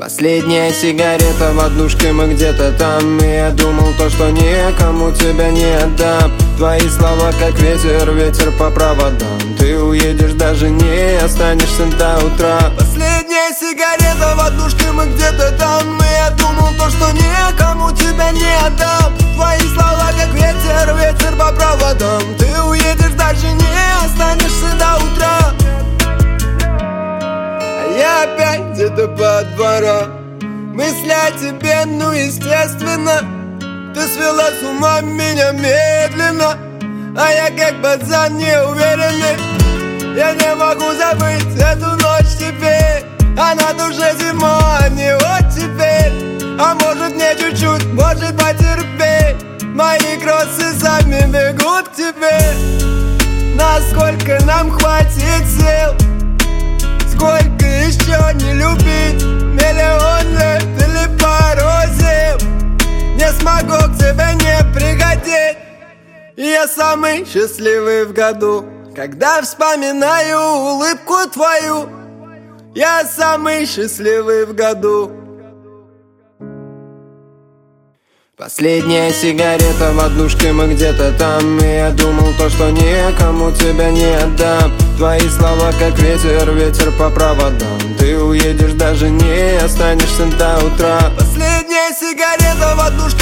Последняя сигарета в однушке, мы где-то там. И я думал то, что никому тебя не отдам. Твои слова как ветер, ветер по проводам. Ты уедешь, даже не останешься до утра. Последняя сигарета в однушке, мы где-то там. И я думал то, что никому тебя не отдам. Твои слова как ветер, ветер по проводам. Ты уедешь, даже не останешься до утра. Я опять где-то по дворам, мысли о тебе, ну естественно. Ты свела с ума меня медленно, а я как пацан неуверенный. Я не могу забыть эту ночь теперь, а на душе зима, не вот теперь. А может мне чуть-чуть, может потерпеть. Мои кроссы сами бегут к тебе. Насколько нам хватит сил? Сколько еще не любить? Миллион лет или пару зим? Не смогу к тебе не пригодить. Я самый счастливый в году, когда вспоминаю улыбку твою. Я самый счастливый в году. Последняя сигарета в однушке, мы где-то там. И я думал то, что никому тебя не отдам. Твои слова как ветер, ветер по проводам. Ты уедешь, даже не останешься до утра. Последняя сигарета в однушке,